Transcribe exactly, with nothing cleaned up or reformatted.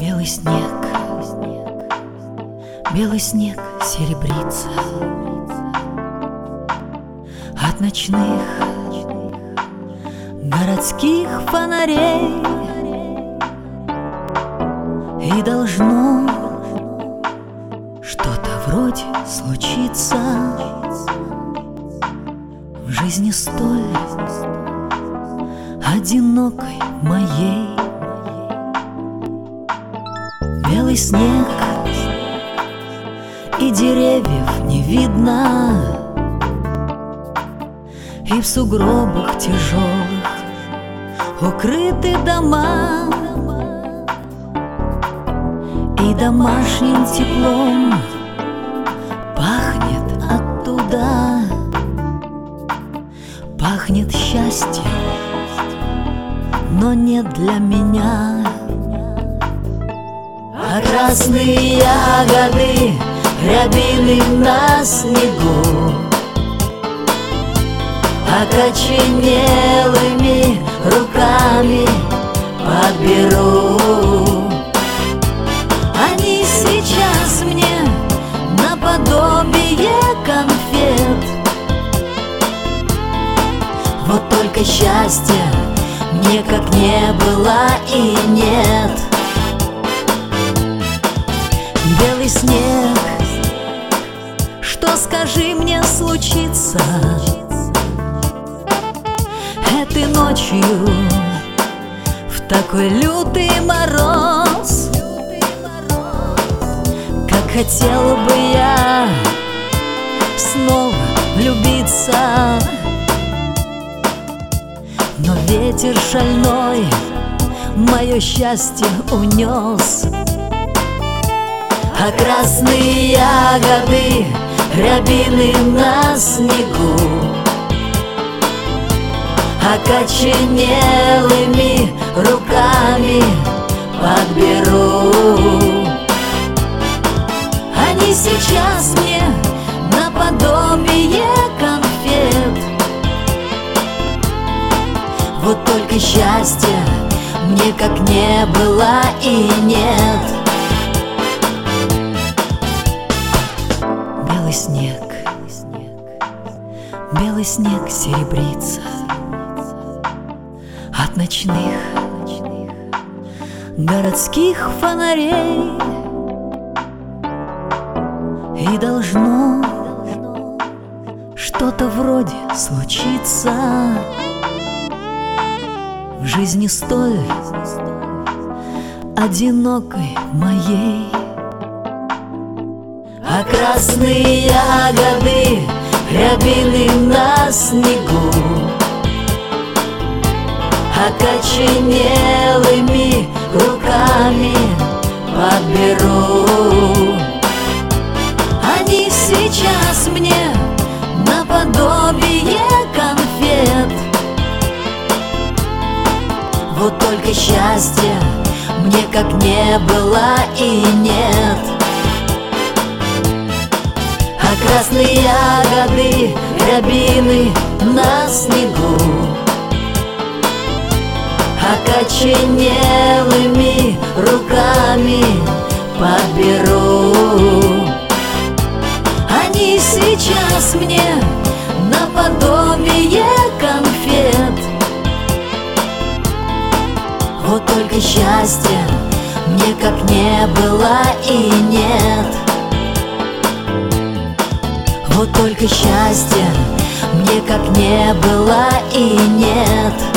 Белый снег, белый снег серебрится от ночных городских фонарей, и должно что-то вроде случиться в жизни столь одинокой моей. Белый снег, и деревьев не видно, и в сугробах тяжелых укрыты дома, и домашним теплом пахнет оттуда, пахнет счастьем, но не для меня. А красные ягоды, рябины на снегу, окоченелыми руками подберу. Они сейчас мне наподобие конфет. Вот только счастья мне как не было и нет. Белый снег, что, скажи мне, случится этой ночью в такой лютый мороз? Как хотела бы я снова влюбиться, но ветер шальной мое счастье унес. А красные ягоды, рябины на снегу, окоченелыми руками подберу. Они сейчас мне наподобие конфет. Вот только счастья мне как не было и нет. Белый снег, белый снег серебрится от ночных городских фонарей, и должно что-то вроде случиться в жизни столь одинокой моей. А красные ягоды, рябины на снегу, окоченелыми руками подберу. Они сейчас мне наподобие конфет. Вот только счастья мне как не было и нет. А красные ягоды, рябины на снегу, окоченелыми руками подберу. Они сейчас мне наподобие конфет. Вот только счастья мне как не было и нет. Вот только счастья мне как не было и нет.